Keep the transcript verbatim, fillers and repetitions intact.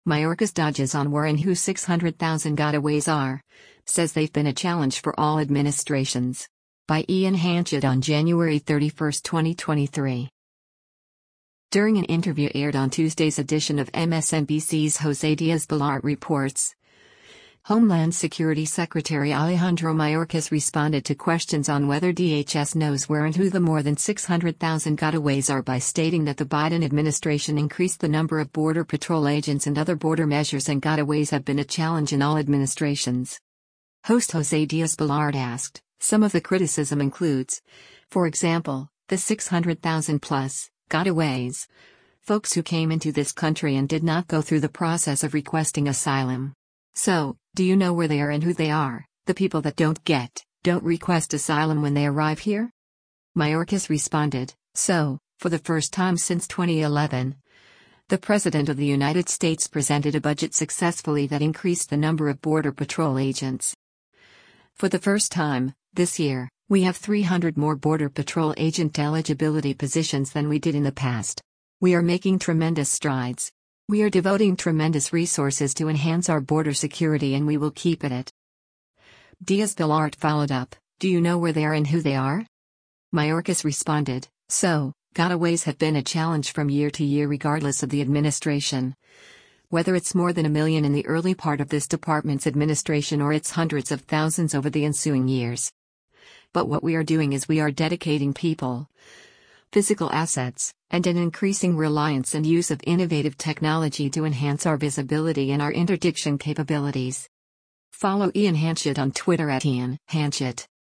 Mayorkas dodges on where and who six hundred thousand gotaways are. Says they've been a challenge for all administrations. By Ian Hanchett on January thirty-first, twenty twenty-three. During an interview aired on Tuesday's edition of M S N B C's José Díaz-Balart Reports, Homeland Security Secretary Alejandro Mayorkas responded to questions on whether D H S knows where and who the more than six hundred thousand gotaways are by stating that the Biden administration increased the number of Border Patrol agents and other border measures, and gotaways have been a challenge in all administrations. Host José Díaz-Balart asked, some of the criticism includes, for example, the six hundred thousand plus gotaways, folks who came into this country and did not go through the process of requesting asylum. So, do you know where they are and who they are, the people that don't get, don't request asylum when they arrive here? Mayorkas responded, so, for the first time since twenty eleven, the President of the United States presented a budget successfully that increased the number of Border Patrol agents. For the first time, this year, we have three hundred more Border Patrol agent eligibility positions than we did in the past. We are making tremendous strides. We are devoting tremendous resources to enhance our border security, and we will keep at it. Díaz-Balart followed up, do you know where they are and who they are? Mayorkas responded, so, gotaways have been a challenge from year to year regardless of the administration. Whether it's more than a million in the early part of this department's administration or it's hundreds of thousands over the ensuing years. But what we are doing is we are dedicating people, physical assets, and an increasing reliance and use of innovative technology to enhance our visibility and our interdiction capabilities. Follow Ian Hanchett on Twitter at Ian Hanchett.